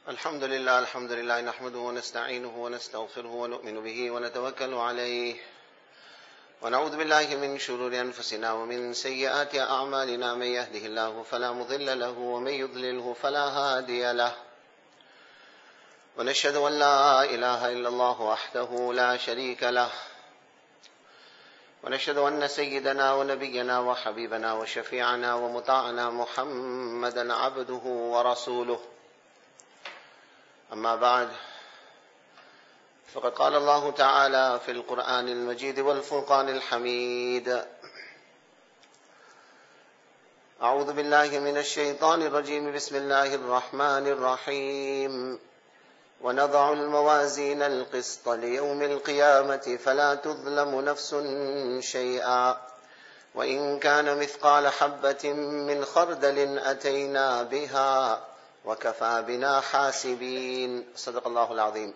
الحمد لله نحمده ونستعينه ونستغفره ونؤمن به ونتوكل عليه ونعوذ بالله من شرور أنفسنا ومن سيئات أعمالنا. من يهده الله فلا مضل له ومن يضلله فلا هادي له، ونشهد أن لا إله إلا الله وحده لا شريك له، ونشهد أن سيدنا ونبينا وحبيبنا وشفيعنا ومطاعنا محمدا عبده ورسوله. أما بعد، فقد قال الله تعالى في القرآن المجيد والفرقان الحميد: أعوذ بالله من الشيطان الرجيم. بسم الله الرحمن الرحيم: ونضع الموازين القسط ليوم القيامة فلا تظلم نفس شيئا وإن كان مثقال حبة من خردل أتينا بها وكفى بنا حاسبين. صدق الله العظيم.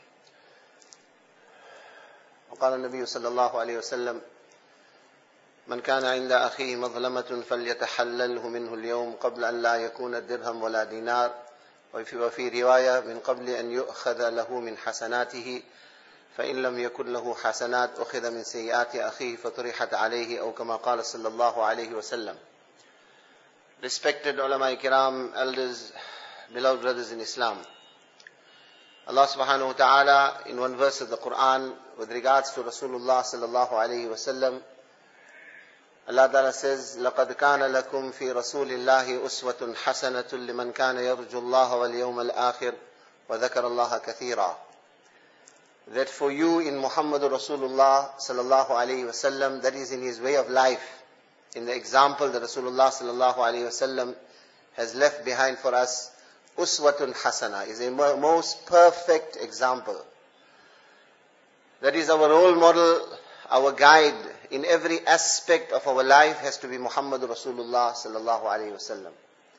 وقال النبي صلى الله عليه وسلم: من كان عند أخيه مظلمة فليتحلله منه اليوم قبل أن لا يكون الدرهم ولا دينار، وفي رواية: من قبل أن يؤخذ له من حسناته، فإن لم يكن له حسنات أخذ من سيئات أخيه فطرحت عليه، أو كما قال صلى الله عليه وسلم. Respected ulama kiram, elders, beloved brothers in Islam, Allah subhanahu wa ta'ala in one verse of the Quran with regards to Rasulullah sallallahu alayhi wa sallam, Allah ta'ala says: لَقَدْ كَانَ لَكُمْ فِي رَسُولِ اللَّهِ أُسْوَةٌ حَسَنَةٌ لِمَنْ كَانَ يَرْجُو اللَّهَ وَالْيَوْمَ الْآخِرِ وَذَكَرَ اللَّهَ كَثِيرًا. That for you in Muhammadur Rasulullah sallallahu alayhi wa sallam, that is in his way of life, in the example that Rasulullah sallallahu alayhi wa sallam has left behind for us, Uswatun Hasana is a most perfect example. That is our role model, our guide in every aspect of our life has to be Muhammadur Rasulullah sallallahu alayhi wa sallam.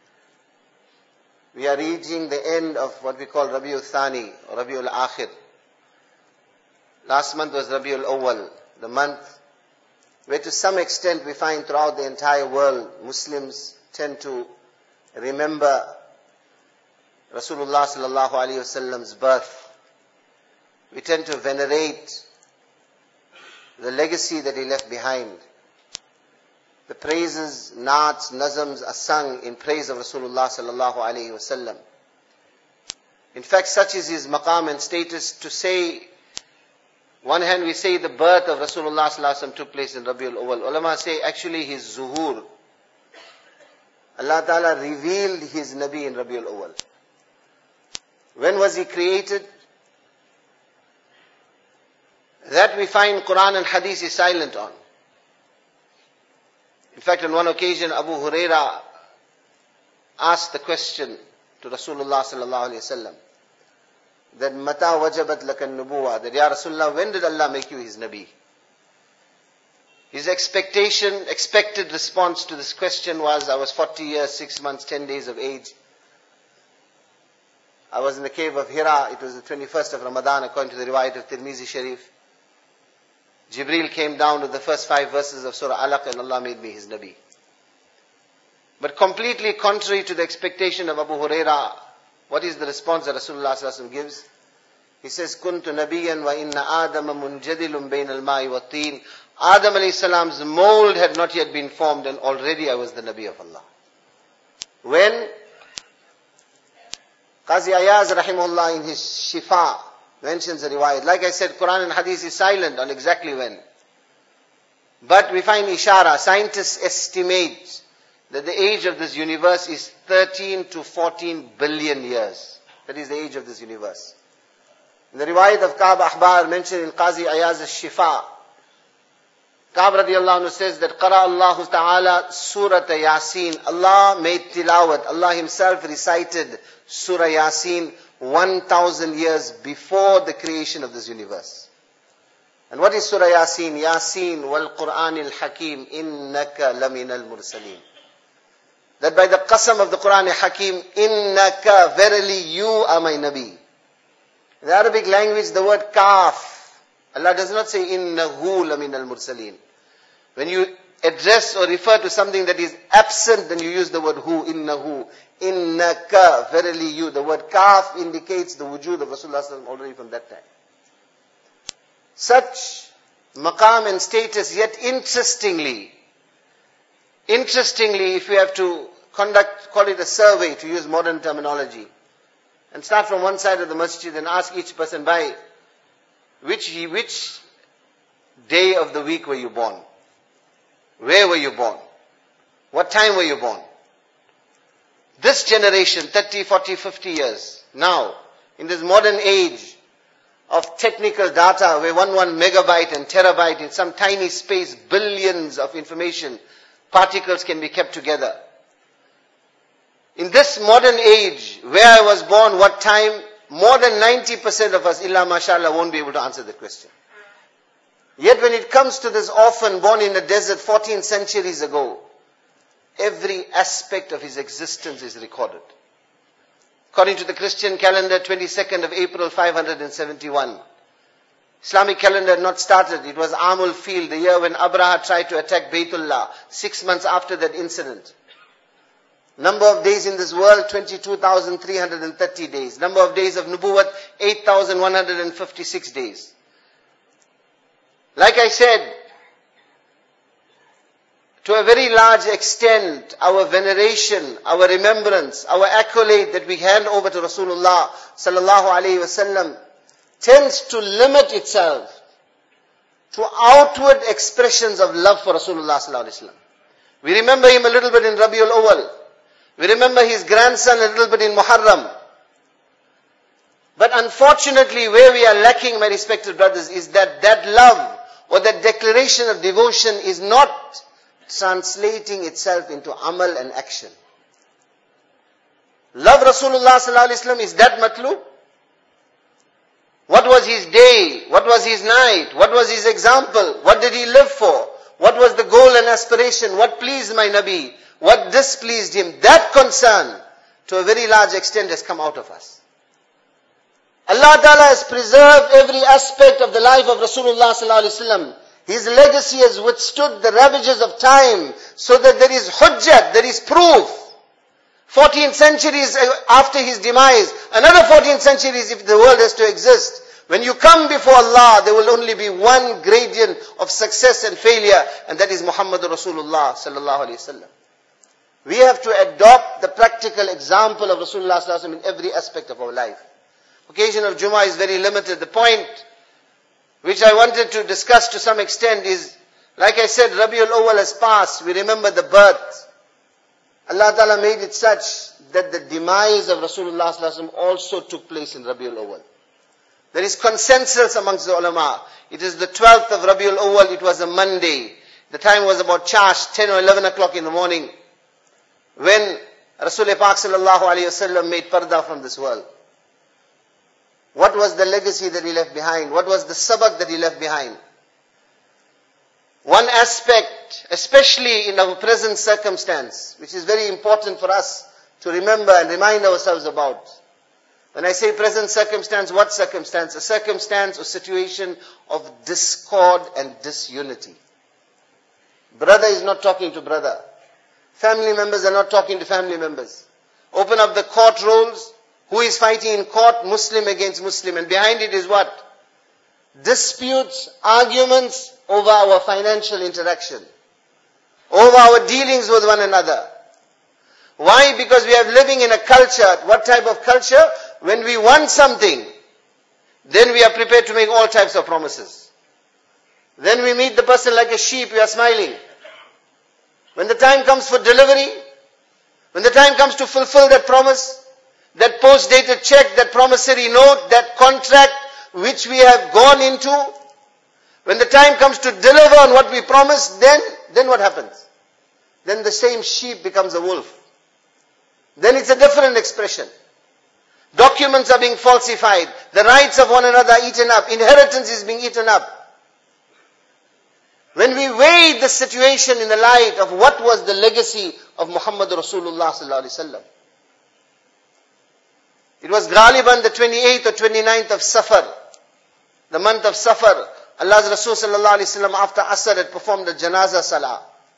We are reaching the end of what we call Rabiul Thani or Rabiul Akhir. Last month was Rabiul Awwal, the month where to some extent we find throughout the entire world, Muslims tend to remember Rasulullah sallallahu alayhi wasallam's birth. We tend to venerate the legacy that he left behind. The praises, naats, nazams are sung in praise of Rasulullah sallallahu alayhi wasallam. In fact, such is his maqam and status to say, one hand we say the birth of Rasulullah sallallahu alayhi wasallam took place in Rabiul Awwal. Ulama say actually his zuhur. Allah Ta'ala revealed his Nabi in Rabiul Awwal. When was he created? That we find Quran and Hadith is silent on. In fact, on one occasion Abu Huraira asked the question to Rasulullah sallallahu alayhi wasallam that Mata wajabat lakan nubuwa, that Ya Rasulullah, when did Allah make you his Nabi? His expected response to this question was: I was 40 years, 6 months, 10 days of age. I was in the cave of Hira. It was the 21st of Ramadan according to the riwayat of Tirmizi Sharif. Jibreel came down with the first 5 verses of Surah Alaq and Allah made me his Nabi. But completely contrary to the expectation of Abu Huraira, what is the response that Rasulullah sallallahu alaihi wasallam gives? He says, Kuntu nabiyan wa inna Adama munjadilun bain al-ma'i wa teen. Adam alayhi salam's mold had not yet been formed and already I was the Nabi of Allah. When Qazi Ayaz rahimahullah in his Shifa mentions a riwayat. Like I said, Quran and Hadith is silent on exactly when. But we find ishara. Scientists estimate that the age of this universe is 13 to 14 billion years. That is the age of this universe. In the riwayat of Ka'b Ahbar mentioned in Qazi Ayaz's Shifa, Ka'b radiallahu anhu says that Qara Allahu Ta'ala Surat Yasin. Allah made tilawat. Allah himself recited Surah Yasin 1,000 years before the creation of this universe. And what is Surah Yasin? Yasin wal Qur'anil Hakim innaka laminal mursaleen. That by the qasam of the Qur'an Hakim, innaka, verily you are my Nabi. In the Arabic language, the word kaf, Allah does not say innahu laminal mursaleen. When you address or refer to something that is absent, then you use the word hu, innahu, innaka, verily you. The word kaf indicates the wujud of Rasulullah sallallahu alaihi wasallam already from that time. Such maqam and status, yet interestingly, if we have to call it a survey, to use modern terminology, and start from one side of the masjid and ask each person, by which day of the week were you born? Where were you born? What time were you born? This generation, 30, 40, 50 years, now, in this modern age of technical data, where one megabyte and terabyte in some tiny space, billions of information, particles can be kept together. In this modern age, where I was born, what time, more than 90% of us, illa mashallah, won't be able to answer that question. Yet when it comes to this orphan born in the desert 14 centuries ago, every aspect of his existence is recorded. According to the Christian calendar, 22nd of April, 571. Islamic calendar had not started. It was Amul Fil, the year when Abraha tried to attack Baytullah, 6 months after that incident. Number of days in this world, 22,330 days. Number of days of Nubuwwat, 8,156 days. Like I said, to a very large extent, our veneration, our remembrance, our accolade that we hand over to Rasulullah sallallahu alaihi wasallam tends to limit itself to outward expressions of love for Rasulullah sallallahu alaihi wasallam. We remember him a little bit in Rabiul Awwal. We remember his grandson a little bit in Muharram. But unfortunately, where we are lacking, my respected brothers, is that love or that declaration of devotion is not translating itself into amal and action. Love Rasulullah sallallahu alaihi wasallam, is that matlub? What was his day? What was his night? What was his example? What did he live for? What was the goal and aspiration? What pleased my Nabi? What displeased him? That concern, to a very large extent, has come out of us. Allah Ta'ala has preserved every aspect of the life of Rasulullah sallallahu alaihi wasallam. His legacy has withstood the ravages of time, so that there is hujjat, there is proof. 14 centuries after his demise, another 14 centuries if the world has to exist. When you come before Allah, there will only be one gradient of success and failure, and that is Muhammadur Rasulullah sallallahu alaihi wasallam. We have to adopt the practical example of Rasulullah sallallahu alaihi wasallam in every aspect of our life. Occasion of Jummah is very limited. The point which I wanted to discuss to some extent is, like I said, Rabiul Awwal has passed. We remember the birth. Allah Ta'ala made it such that the demise of Rasulullah sallallahu alaihi wasallam also took place in Rabiul Awwal. There is consensus amongst the ulama. It is the 12th of Rabiul Awwal. It was a Monday. The time was about chash, 10 or 11 o'clock in the morning, when Rasulullah Pak sallallahu alaihi wasallam made parda from this world. What was the legacy that he left behind? What was the sabak that he left behind? One aspect, especially in our present circumstance, which is very important for us to remember and remind ourselves about. When I say present circumstance, what circumstance? A circumstance or situation of discord and disunity. Brother is not talking to brother. Family members are not talking to family members. Open up the court rolls. Who is fighting in court? Muslim against Muslim. And behind it is what? Disputes, arguments over our financial interaction, over our dealings with one another. Why? Because we are living in a culture. What type of culture? When we want something, then we are prepared to make all types of promises. Then we meet the person like a sheep, we are smiling. When the time comes for delivery, when the time comes to fulfill that promise, that post-dated check, that promissory note, that contract which we have gone into, when the time comes to deliver on what we promised, then what happens? Then the same sheep becomes a wolf. Then it's a different expression. Documents are being falsified. The rights of one another are eaten up. Inheritance is being eaten up. When we weigh the situation in the light of what was the legacy of Muhammad Rasulullah sallallahu alaihi wasallam, it was Ghaliban the 28th or 29th of Safar, the month of Safar. Allah's Rasul sallallahu alaihi wasallam after Asr had performed the Janaza Salah.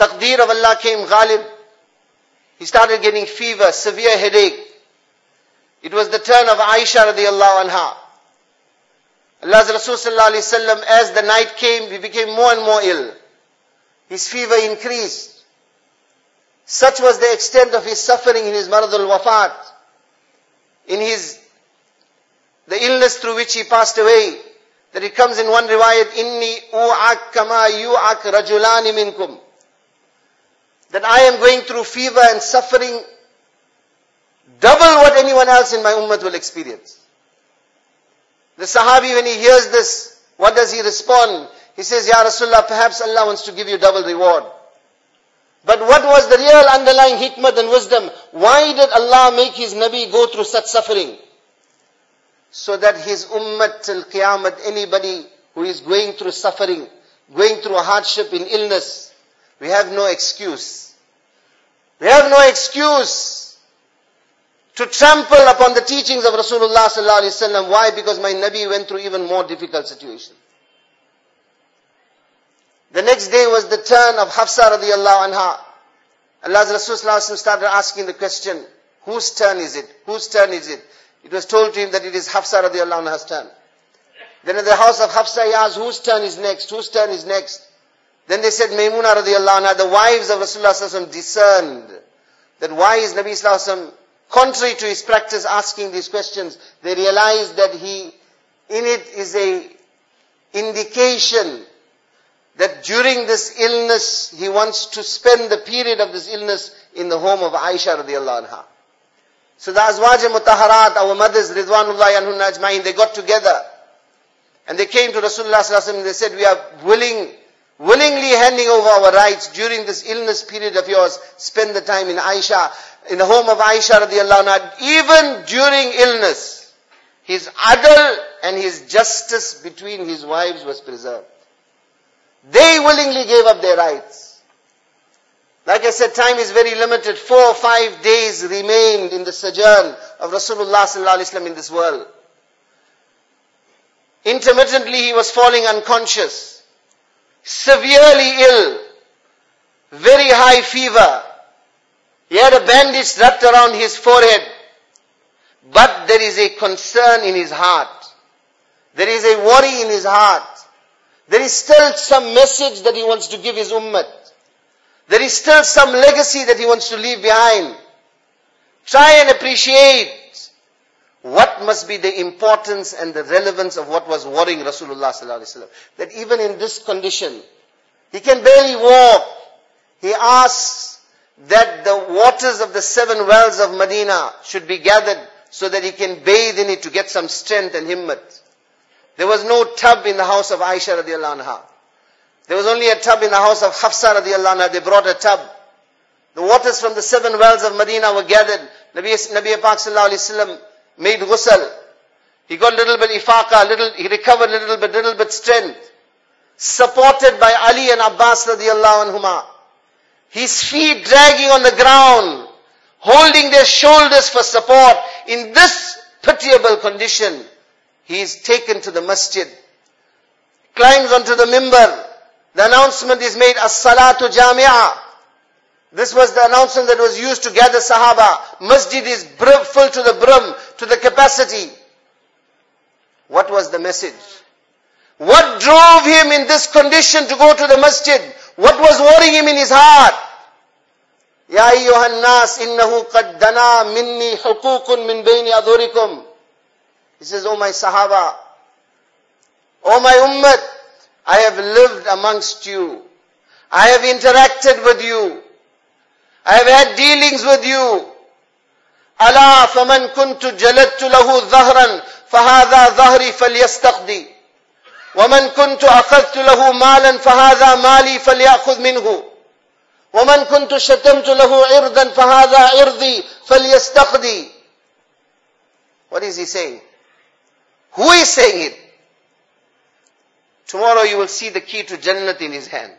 Taqdeer of Allah came ghalib. He started getting fever, severe headache. It was the turn of Aisha radiallahu anha. Allah's Rasul sallallahu alayhi wa sallam, as the night came, he became more and more ill. His fever increased. Such was the extent of his suffering in his maradul wafat, in the illness through which he passed away, that it comes in one riwayat, inni u'ak kama yu'ak rajulani minkum, that I am going through fever and suffering double what anyone else in my ummah will experience. The Sahabi, when he hears this, what does he respond? He says, Ya Rasulullah, perhaps Allah wants to give you double reward. But what was the real underlying hikmah and wisdom? Why did Allah make His Nabi go through such suffering? So that His ummah till Qiyamah, anybody who is going through suffering, going through a hardship in illness, we have no excuse. We have no excuse to trample upon the teachings of Rasulullah sallallahu alaihi wasallam. Why? Because my Nabi went through even more difficult situation. The next day was the turn of Hafsa radiallahu anha. Allah's Rasul sallallahu alaihi wasallam started asking the question, whose turn is it? Whose turn is it? It was told to him that it is Hafsa radiallahu anha's turn. Then at the house of Hafsa he asked, whose turn is next? Whose turn is next? Then they said, Maymuna radiallahu anha. The wives of Rasulullah sallallahu alaihi wasallam discerned that why is Nabi sallallahu alaihi wasallam, contrary to his practice, asking these questions. They realized that in it is a indication that during this illness, he wants to spend the period of this illness in the home of Aisha radiallahu anha. So the Azwaj Mutahharat, our mothers, Ridwanullahi anhunna ajma'in, they got together. And they came to Rasulullah sallallahu alaihi wasallam and they said, we are willingly handing over our rights during this illness period of yours. Spend the time in Aisha, in the home of Aisha radiallahu anha. Even during illness, his adl and his justice between his wives was preserved. They willingly gave up their rights. Like I said, time is very limited. 4 or 5 days remained in the sojourn of Rasulullah sallallahu alaihi wasallam in this world. Intermittently he was falling unconscious, severely ill, very high fever. He had a bandage wrapped around his forehead. But there is a concern in his heart. There is a worry in his heart. There is still some message that he wants to give his ummah. There is still some legacy that he wants to leave behind. Try and appreciate what must be the importance and the relevance of what was worrying Rasulullah sallallahu alaihi wasallam. That even in this condition, he can barely walk. He asks that the waters of the 7 wells of Medina should be gathered so that he can bathe in it to get some strength and himmat. There was no tub in the house of Aisha radiallahu anha. There was only a tub in the house of Hafsa radiallahu anha. They brought a tub. The waters from the 7 wells of Medina were gathered. Nabi Pak sallallahu alaihi wasallam made ghusl. He got a little bit ifaqa, he recovered a little bit strength. Supported by Ali and Abbas radiallahu anhuma. His feet dragging on the ground, holding their shoulders for support. In this pitiable condition, he is taken to the masjid, climbs onto the mimbar. The announcement is made, As-salatu jami'ah. This was the announcement that was used to gather Sahaba. Masjid is full to the brim, to the capacity. What was the message? What drove him in this condition to go to the masjid? What was worrying him in his heart? Ya ayyuhan nas, innahu qad dana minni hukukun min bayni adhurikum. He says, oh my Sahaba, oh my ummah, I have lived amongst you. I have interacted with you. I have had dealings with you. Ala faman kuntu jaladtu lahu dhahran fahadha dhahri falyastaqdi. ومن كنت أخذت له مالا فهذا مالي فليأخذ منه ومن كنت شتمت له عرضا فهذا عرضي فليستقضي. What is he saying? Who is saying it? Tomorrow you will see the key to Jannat in his hand.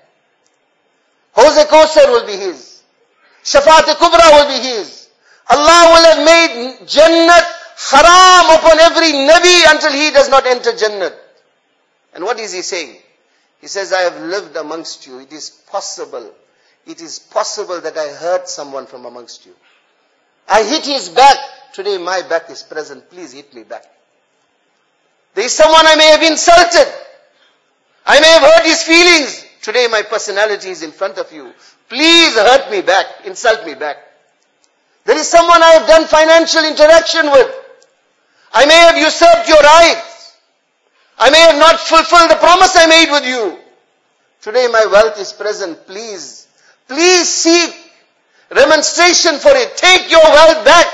Hawz Kawthar will be his. Shafaat Kubra will be his. Allah will have made Jannat haram upon every Nabi until he does not enter Jannat. And what is he saying? He says, I have lived amongst you. It is possible. it is possible that I hurt someone from amongst you. I hit his back. Today my back is present. Please hit me back. There is someone I may have insulted. I may have hurt his feelings. Today my personality is in front of you. Please hurt me back. Insult me back. There is someone I have done financial interaction with. I may have usurped your rights. I may have not fulfilled the promise I made with you. Today my wealth is present. Please seek remonstration for it. Take your wealth back.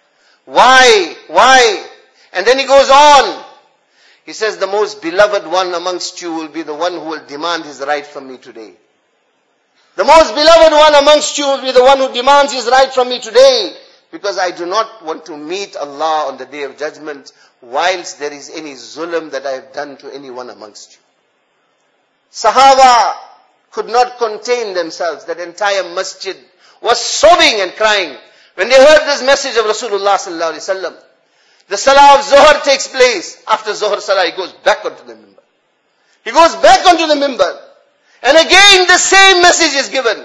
Why? And then he goes on. He says, the most beloved one amongst you will be the one who will demand his right from me today. The most beloved one amongst you will be the one who demands his right from me today. Because I do not want to meet Allah on the day of judgment whilst there is any zulm that I have done to anyone amongst you. Sahaba could not contain themselves. That entire masjid was sobbing and crying when they heard this message of Rasulullah sallallahu alaihi wasallam. The salah of Zuhr takes place. After Zuhr salah, he goes back onto the mimbar. He goes back onto the mimbar. And again the same message is given.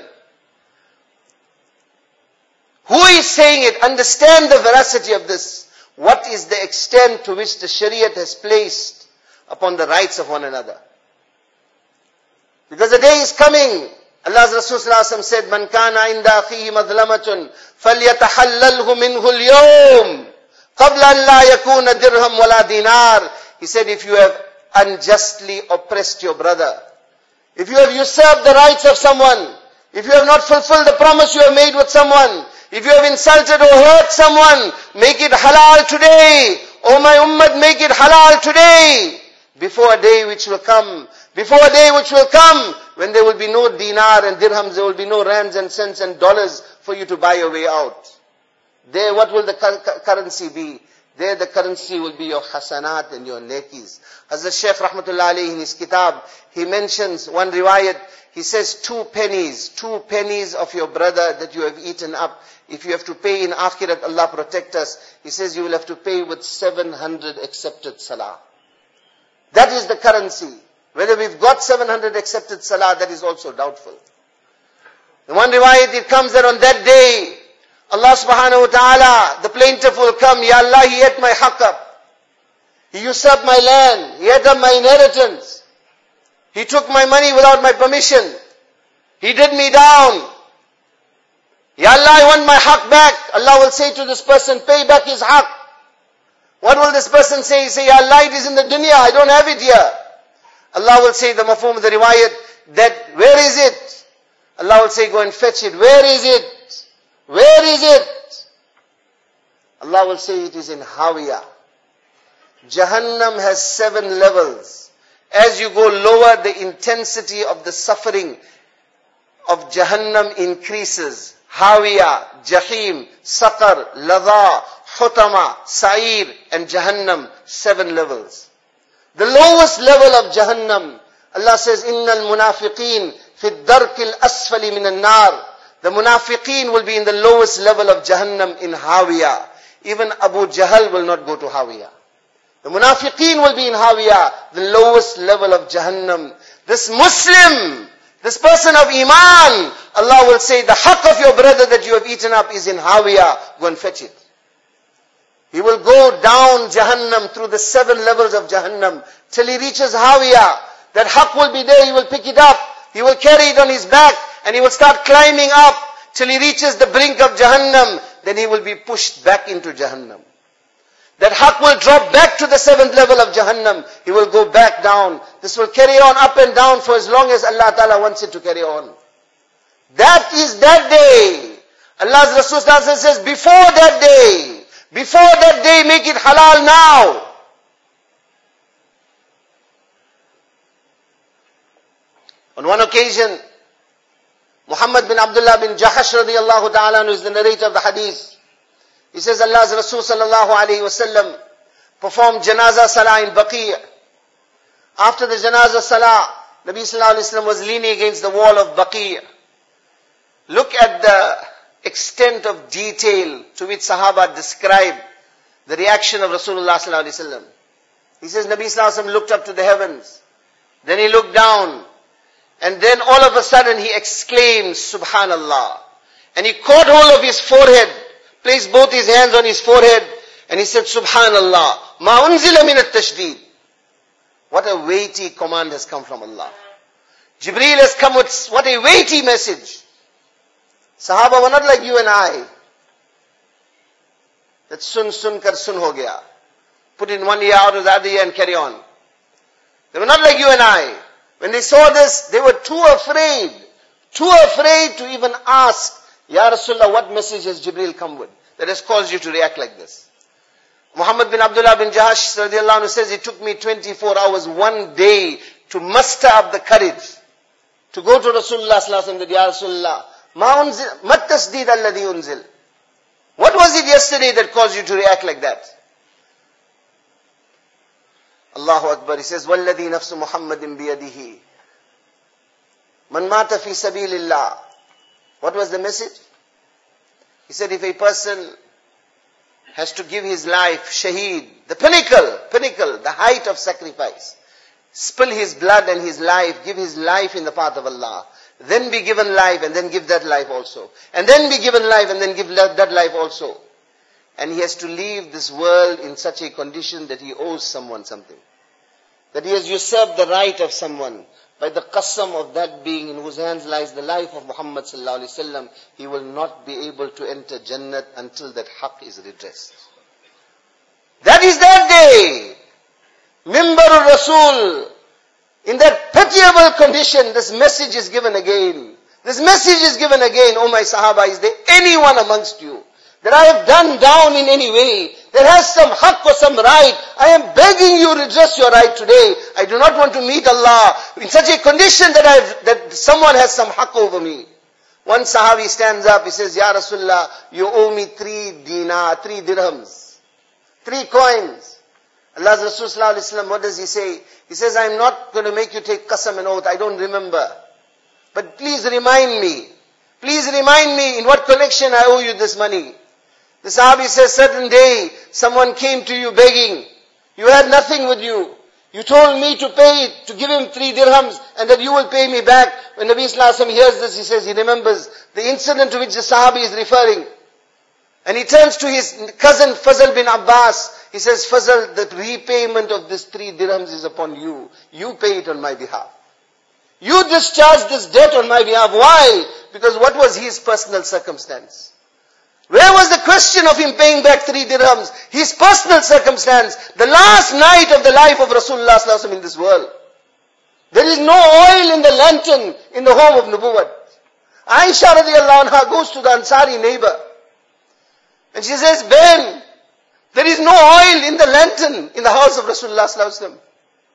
Who is saying it? Understand the veracity of this. What is the extent to which the Shariat has placed upon the rights of one another? Because the day is coming. Allah's Rasul sallallahu alaihi wasallam said, "Man kana inda akhihi madlamatun falyatahallalhu minhu al-yawm qabla an la yakuna dirham wala dinar." He said, if you have unjustly oppressed your brother, if you have usurped the rights of someone, if you have not fulfilled the promise you have made with someone, if you have insulted or hurt someone, make it halal today. O my ummah, make it halal today. Before a day which will come when there will be no dinar and dirhams, there will be no rands and cents and dollars for you to buy your way out. There, what will the currency be? There the currency will be your hasanat and your nekis. Hazrat Shaykh Rahmatullah Alayhi in his kitab, he mentions one riwayat, he says 2 pennies of your brother that you have eaten up. If you have to pay in akhirat, Allah protect us. He says you will have to pay with 700 accepted salah. That is the currency. Whether we've got 700 accepted salah, that is also doubtful. In one riwayat it comes that on that day, Allah subhanahu wa ta'ala, the plaintiff will come, Ya Allah, he ate my haqq up. He usurped my land. He ate up my inheritance. He took my money without my permission. He did me down. Ya Allah, I want my haqq back. Allah will say to this person, pay back his haqq. What will this person say? He say, Ya Allah, it is in the dunya, I don't have it here. Allah will say, the mafhum of the riwayat, that where is it? Allah will say, go and fetch it. Where is it? Where is it? Allah will say, it is in Hawiyah. Jahannam has 7 levels. As you go lower, the intensity of the suffering of Jahannam increases. Hawiyah, Jahim, Saqar, Ladha, Hutama, Sa'ir, and Jahannam, 7 levels. The lowest level of Jahannam, Allah says, Innal munafiqeen fi ad-darkil asfali min an-nar. The munafiqeen will be in the lowest level of Jahannam in Hawiyah. Even Abu Jahl will not go to Hawiyah. The munafiqeen will be in Hawiyah, the lowest level of Jahannam. This Muslim, this person of Iman, Allah will say, the haqq of your brother that you have eaten up is in Hawiyah. Go and fetch it. He will go down Jahannam through the 7 levels of Jahannam till he reaches Hawiyah. That haqq will be there, he will pick it up. He will carry it on his back and he will start climbing up till he reaches the brink of Jahannam. Then he will be pushed back into Jahannam. That haqq will drop back to the 7th level of Jahannam. He will go back down. This will carry on up and down for as long as Allah Ta'ala wants it to carry on. That is that day. Allah's Rasul says, before that day, make it halal now. On one occasion, Muhammad bin Abdullah bin Jahash radiyallahu ta'ala, who is the narrator of the hadith, he says Allah's Rasul sallallahu alayhi wasallam performed janazah salah in Baqi'. After the janazah salah, Nabi sallallahu alayhi wasallam was leaning against the wall of Baqi'. Look at the extent of detail to which Sahaba describe the reaction of Rasulullah sallallahu alayhi wasallam. He says Nabi sallallahu alayhi wasallam looked up to the heavens. Then he looked down. And then all of a sudden he exclaims, Subhanallah. And he caught hold of his forehead, placed both his hands on his forehead, and he said, Subhanallah, ma unzila min at-tashdid. What a weighty command has come from Allah. Jibreel has come with what a weighty message. Sahaba were not like you and I. That sun kar sun ho gaya. Put in one ear out of the other ear and carry on. They were not like you and I. When they saw this, they were too afraid to even ask, Ya Rasulullah, what message has Jibreel come with that has caused you to react like this? Muhammad bin Abdullah bin Jahash radiallahu anhu says, it took me 24 hours, one day, to muster up the courage to go to Rasulullah sallallahu alaihi wasallam, Ya Rasulullah, mat tasdeed alladhi unzil. What was it yesterday that caused you to react like that? Allahu Akbar. He says, وَالَّذِي نَفْسُ مُحَمَّدٍ بِيَدِهِ مَنْ مَاتَ فِي سَبِيلِ اللَّهِ. What was the message? He said, if a person has to give his life, shaheed, the pinnacle, the height of sacrifice, spill his blood and his life, give his life in the path of Allah, then be given life and then give that life also, and then be given life and then give that life also. And he has to leave this world in such a condition that he owes someone something. That he has usurped the right of someone. By the qasam of that being in whose hands lies the life of Muhammad sallallahu alaihi wasallam, he will not be able to enter Jannat until that haqq is redressed. That is that day. Mimbarul Rasul. In that pitiable condition, this message is given again. This message is given again. Oh my Sahaba, is there anyone amongst you that I have done down in any way, that has some haqq or some right? I am begging you, redress your right today. I do not want to meet Allah in such a condition that someone has some haqq over me. One Sahabi stands up, he says, Ya Rasulullah, you owe me 3 dirhams, 3 coins. Allah's Rasul sallallahu alaihi wasallam, what does he say? He says, I'm not going to make you take qasam and oath, I don't remember. But please remind me in what connection I owe you this money. The Sahabi says, certain day, someone came to you begging. You had nothing with you. You told me to pay it, to give him 3 dirhams, and that you will pay me back. When Nabi sallallahu alaihi wasallam hears this, he says, he remembers the incident to which the Sahabi is referring. And he turns to his cousin Fazl bin Abbas. He says, Fazl, the repayment of this 3 dirhams is upon you. You pay it on my behalf. You discharge this debt on my behalf. Why? Because what was his personal circumstance? Where was the question of him paying back 3 dirhams? His personal circumstance. The last night of the life of Rasulullah sallallahu alaihi wasallam in this world. There is no oil in the lantern in the home of Nubuwwat. Aisha radiallahu anha goes to the Ansari neighbor. And she says, Ben, there is no oil in the lantern in the house of Rasulullah sallallahu alaihi wasallam.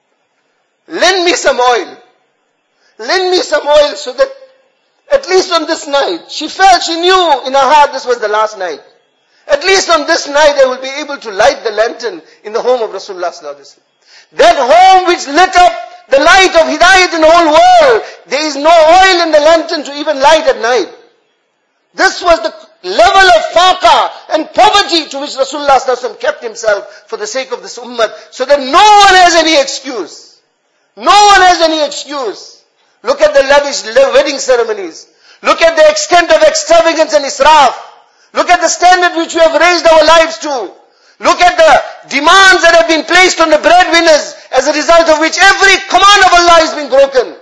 Lend me some oil. Lend me some oil so that at least on this night, she knew in her heart this was the last night. At least on this night I will be able to light the lantern in the home of Rasulullah sallallahu alaihi wasallam. That home which lit up the light of Hidayat in the whole world, there is no oil in the lantern to even light at night. This was the level of faqa and poverty to which Rasulullah sallallahu alaihi wasallam kept himself for the sake of this ummah, so that no one has any excuse. No one has any excuse. Look at the lavish wedding ceremonies. Look at the extent of extravagance and israf. Look at the standard which we have raised our lives to. Look at the demands that have been placed on the breadwinners, as a result of which every command of Allah is being broken.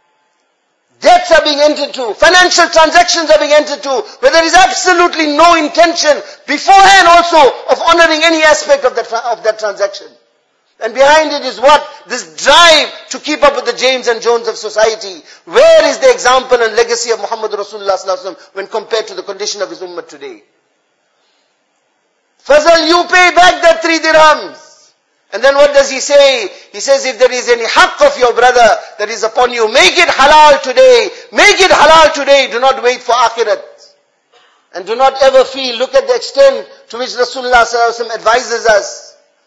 Debts are being entered to. Financial transactions are being entered to, where there is absolutely no intention beforehand also of honoring any aspect of that transaction. And behind it is what? This drive to keep up with the James and Jones of society. Where is the example and legacy of Muhammad Rasulullah sallallahu alaihi wasallam when compared to the condition of his ummah today? Fazal, you pay back that 3 dirhams. And then what does he say? He says, if there is any haqq of your brother that is upon you, make it halal today. Make it halal today. Do not wait for akhirat. And do not ever feel, look at the extent to which Rasulullah sallallahu alaihi wasallam advises us.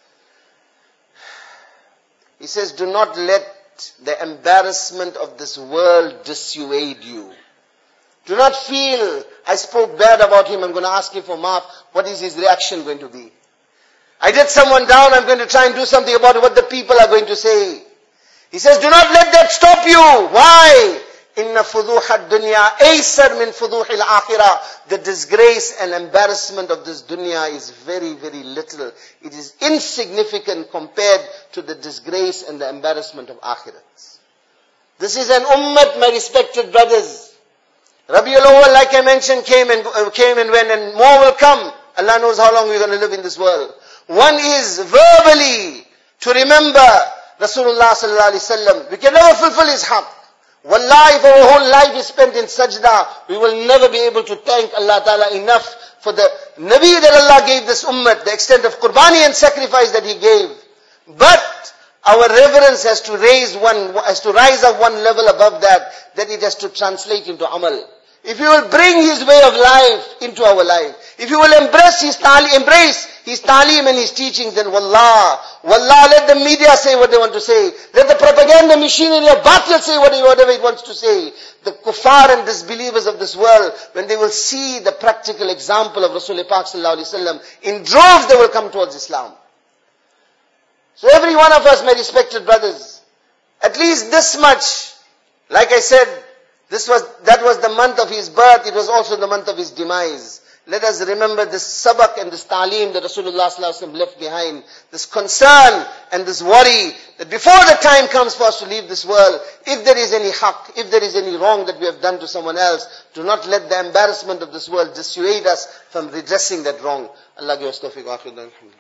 He says, do not let the embarrassment of this world dissuade you. Do not feel, I spoke bad about him, I'm going to ask him for maaf. What is his reaction going to be? I did someone down, I'm going to try and do something about what the people are going to say. He says, do not let that stop you. Why? Inna fuduha dunya aysar min fuduhil akhirah. The disgrace and embarrassment of this dunya is very, very little. It is insignificant compared to the disgrace and the embarrassment of akhirat. This is an ummah, my respected brothers. Rabiul Awwal, like I mentioned, came and went, and more will come. Allah knows how long we're going to live in this world. One is verbally to remember Rasulullah sallallahu alaihi wasallam. We can never fulfill his haqq. Wallahi, if our whole life is spent in sajda, we will never be able to thank Allah Ta'ala enough for the Nabi that Allah gave this ummah, the extent of qurbani and sacrifice that He gave. But our reverence has to rise up one level above that it has to translate into amal. If you will bring His way of life into our life, if you will embrace His ta'aleem and His teachings, then wallah, let the media say what they want to say. Let the propaganda machinery of batil say whatever it wants to say. The kuffar and disbelievers of this world, when they will see the practical example of Rasulullah Pak sallallahu alaihi wasallam, in droves they will come towards Islam. So every one of us, my respected brothers, at least this much, like I said, that was the month of his birth, it was also the month of his demise. Let us remember this sabak and this ta'aleem that Rasulullah sallallahu alaihi wasallam left behind, this concern and this worry that before the time comes for us to leave this world, if there is any haqq, if there is any wrong that we have done to someone else, do not let the embarrassment of this world dissuade us from redressing that wrong. Allah give us tawfiq.